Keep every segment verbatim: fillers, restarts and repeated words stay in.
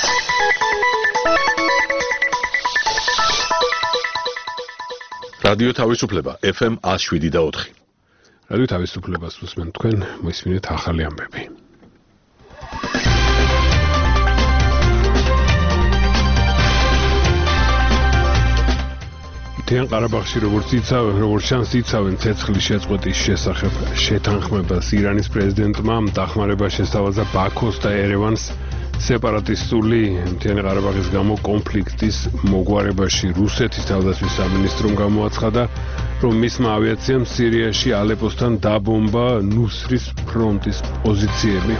რადიო თავისუფლება ეფ ემ one oh seven და four. რადიო თავისუფლებას უსმენთ თქვენ, მოისმინეთ ახალი ამბები. მთიან ყარაბაღში როგორც იცავენ, როგორც ჩანს იცავენ ცეცხლის შეწყვეტის შესახებ შეთანხმებას ირანის პრეზიდენტმა დახმარება შესთავაზა ბაქოს და ერევანს სეპარატისტული მთიანი ყარაბაღის გამო კონფლიქტის მოგვარებაში. რუსეთის თავდაცვის სამინისტრომ გამოაცხადა, რომ მისმა ავიაციამ სირიაში ალეპოსთან დაბომბა ნუსრის ფრონტის პოზიციები.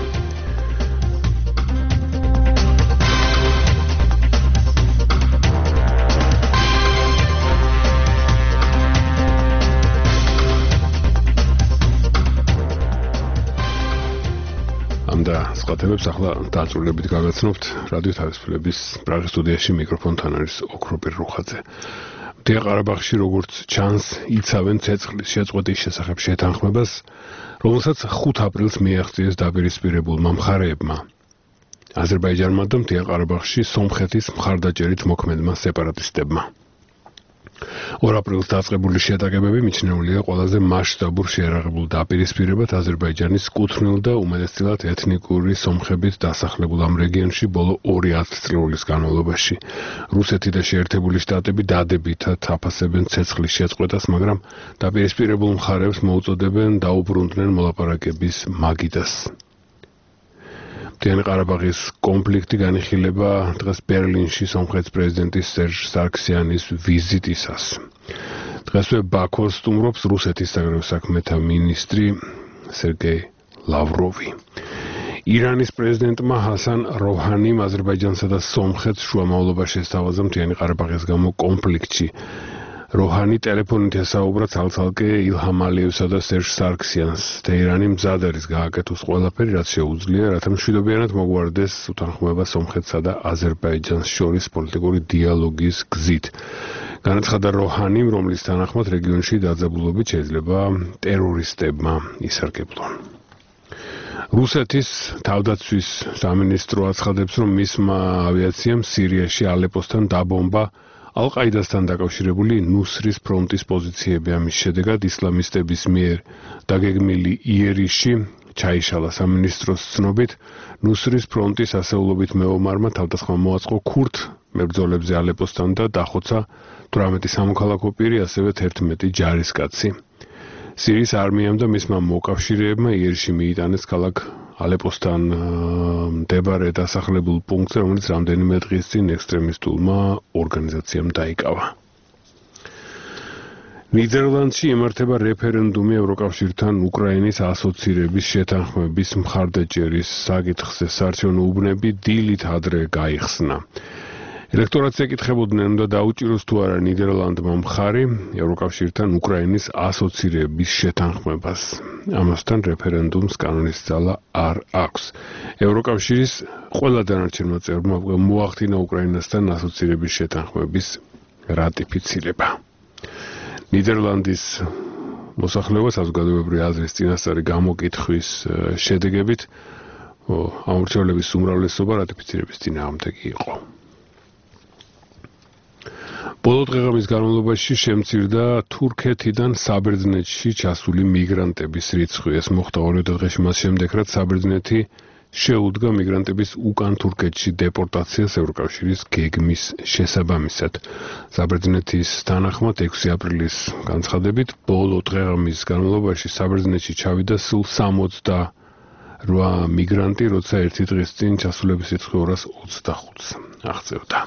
და სხვა თემებს ახლა დაწვრილებით გაგაცნობთ რადიო თავისუფლების პრაღის სტუდიაში მიკროფონთან არის ოქროპირ რუხაძე. მთიან ყარაბაღში როგორც ჩანს იცავენ ცეცხლის შეწყვეტის შესახებ შეთანხმებას, რომელსაც ხუთი აპრილს მიაღწიეს დაპირისპირებულმა მხარეებმა. აზერბაიჯანმა და მთიან ყარაბაღში სომხეთის მხარდაჭერით მოქმედმა სეპარატისტებმა. ორ აპრილს დაწყებული შეტაკებები მიჩნეულია ყველაზე მასშტაბურ შეიარაღებულ დაპირისპირებად აზერბაიჯანის კუთვნილ და უმეტესწილად ეთნიკური სომხებით დასახლებულ ამ რეგიონში ბოლო ორი ათწლეულის განმავლობაში. რუსეთი და შეერთებული შტატები დადებითად აფასებენ ცეცხლის შეწყვეტას, მაგრამ დაპირისპირებულ მხარეებს მოუწოდებენ დაუბრუნდნენ მოლაპარაკების მაგიდას. მთიანი ყარაბაღის კონფლიქტი განიხილება დღეს ბერლინში სომხეთის პრეზიდენტის სერჟ სარქსიანის ვიზიტისას. დღესვე ბაქოს სტუმრობს რუსეთის საგარეო საქმეთა მინისტრი სერგეი ლავროვი. ირანის პრეზიდენტმა ჰასან როჰანიმ აზერბაიჯანსა და სომხეთს შუამავლობა შესთავაზა მთიანი ყარაბაღის გამო კონფლიქტში. როჰანი ტელეფონით ესაუბრა ცალ-ცალკე ილჰამ ალიევსა და სერჟ სარქსიანს. თეირანი მზად არის გააკეთოს ყველაფერი, რაც შეუძლია, რათა მშვიდობიანად მოგვარდეს უთანხმოება სომხეთსა და აზერბაიჯანს შორის პოლიტიკური დიალოგის გზით. განაცხადა როჰანიმ, რომლის თანახმად რეგიონში დაძაბულობით შეიძლება ტერორისტებმა ისარგებლონ. რუსეთის თავდაცვის სამინისტრო აცხადებს, რომ მისმა ავიაციამ სირიაში ალეპოსთან დაბომბა ალ-ყაიდასთან დაკავშირებული ნუსრის ფრონტის პოზიციები. ამის შედეგად ისლამისტების მიერ დაგეგმილი იერიში ჩაიშალა. სამინისტროს ცნობით, ნუსრის ფრონტის ასეულობით მეომარმა თავდასხმა მოაწყო ქურთ მებრძოლებზე ალეპოსთან და დახოცა თვრამეტი სამოქალაქო პირი, ასევე თერთმეტი ჯარისკაცი. სირიის არმიამ და მისმა მოკავშირეებმა იერიში მიიტანეს ქალაქ ალეპოსთან მდებარე დასახლებულ პუნქტზე, რომელიც რამდენიმე დღის წინ ექსტრემისტულმა ორგანიზაციამ დაიკავა. ნიდერლანდში იმართება რეფერენდუმი ევროკავშირთან უკრაინის ასოცირების შეთანხმების მხარდაჭერის საკითხზე. საარჩევნო უბნები დილით ადრე გაიხსნა. ელექტორატს ეკითხებოდნენ, უნდა დაუჭიროს თუ არა ნიდერლანდმა მხარი ევროკავშირთან უკრაინის ასოცირების შეთანხმებას. ამასთან რეფერენდუმს კანონისწალა არ აქვს. ევროკავშირის ყველა დანარჩენმა წევრმა მოახდინა უკრაინასთან ასოცირების შეთანხმების რატიფიცირება. ნიდერლანდის მოსახლეობა საზოგადოებრივი აზრის წინასწარი გამოკითხვის შედეგებით ამორჩევლების უმრავლესობა რატიფიცირების წინააღმდეგი იყო. ბოლო დღეღამის განმავლობაში შემცირდა თურქეთიდან საბერძნეთში ჩასული მიგრანტების რიცხვი. ეს მოხდა ორი დღეში მას შემდეგ, რაც საბერძნეთი შეუდგა მიგრანტების უკან თურქეთში დეპორტაციას ევროკავშირის გეგმის შესაბამისად. საბერძნეთის თანახმად ექვსი აპრილის განცხადებით ბოლო დღეღამის განმავლობაში საბერძნეთში ჩავიდა სულ სამოცდაორი მიგრანტი, როცა ერთი დღის წინ ჩასულების რიცხვი ორას ოცდახუთს აღწევდა.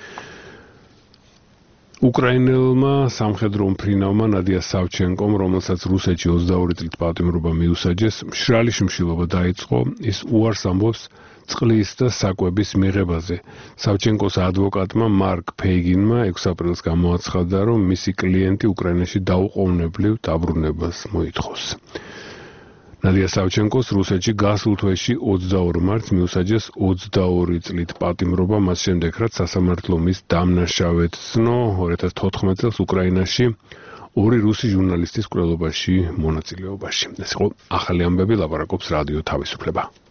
უკრაინელმა სამხედრო უმფრინავმა ნადია სავჩენკომ, რომელსაც რუსეთში ოცდაორი წლით პატიმრობა მიუსაჯეს, მშრალი შიმშილობა დაიწყო. ის უარს ამბობს წყლის და საკვების მიღებაზე. სავჩენკოს ადვოკატმა მარკ ფეიგინმა ექვსი აპრილს გამოაცხადა, რომ მისი კლიენტი უკრაინაში დაუყოვნებლივ დაბრუნებას მოითხოვს. ნადია სავჩენკოს რუსეთში გასულ თვეში ოცდაორი მარტს მიუსაჯეს ოცდაორი წლით პატიმრობა, მას შემდეგ, რაც სასამართლო მის დამნაშავედ ცნო ორი ათას თოთხმეტ წელს უკრაინაში ორი რუსი ჟურნალისტის კვლევობაში მონაწილეობაში. ეს იყო ახალი ამბები, ლაპარაკობს რადიო თავისუფლება.